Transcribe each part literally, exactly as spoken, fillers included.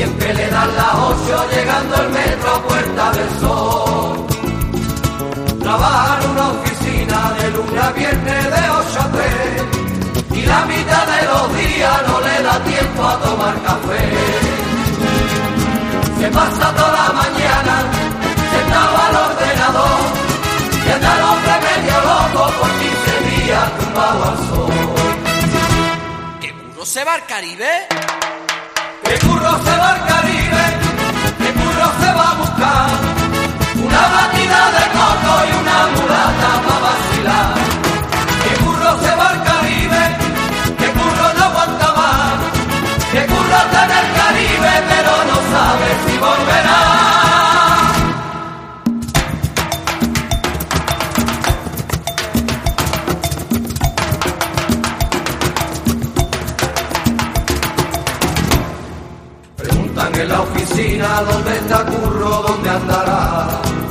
siempre le dan las ocho llegando el metro a Puerta del Sol. Trabaja en una oficina de lunes a viernes de ocho a tres y la mitad de los días no le da tiempo a tomar café. Se pasa toda la mañana sentado al ordenador y anda el hombre medio loco por quince días tumbado al sol. ¿Qué burro se va al Caribe? ¿Qué curro se va al Caribe? ¿Qué curro se va a buscar? Una batida de coco y una mulata para vacilar. ¿Qué curro se va al Caribe? ¿Qué curro no aguanta más? ¿Qué curro está en el Caribe pero no sabe si volverá? En la oficina, ¿dónde está Curro? ¿Dónde andará?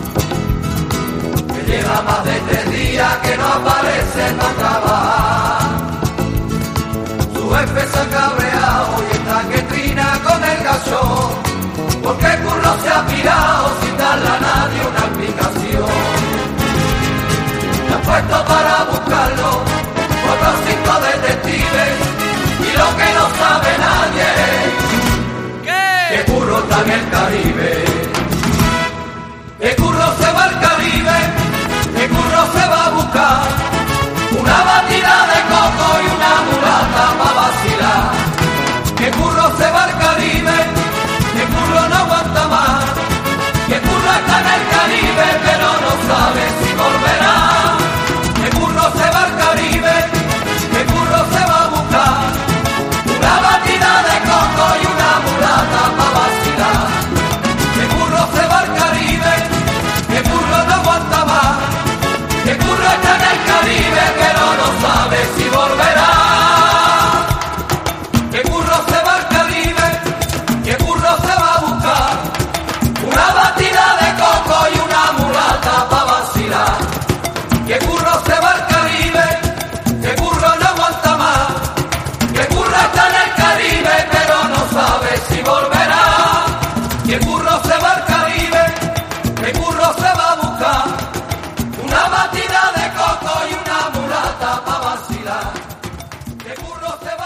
Que lleva más de tres días que no aparece para trabajar. Su jefe se ha cabreado y está que trina con el gachón, porque Curro se ha pirado sin darle a nadie una explicación. Le han puesto para buscarlo otros cinco detectives y lo que no sabe nadie que Curro está en el Caribe. Que Curro se va al Caribe, que Curro se va a buscar una batida de coco y una mulata para vacilar. Que Curro se va al Caribe, que Curro no aguanta más. Que Curro está en el Caribe pero no sabe si volverá. Que Curro se va al Caribe, que Curro se va a buscar una batida de coco y una mulata para vacilar. Que Curro se va al Caribe, que Curro no aguanta más. Que Curro está en el Caribe pero no sabe si volverá. Que Curro se va al Caribe, que Curro se va a buscar una batida de coco y una mulata para vacilar. Que Curro se va al Caribe, que Curro no aguanta más. Que Curro está en el Caribe pero no sabe si volverá. Que Curro se va al Caribe, que Curro se va a buscar una batida de coco y una mulata para vacilar. Que Curro se va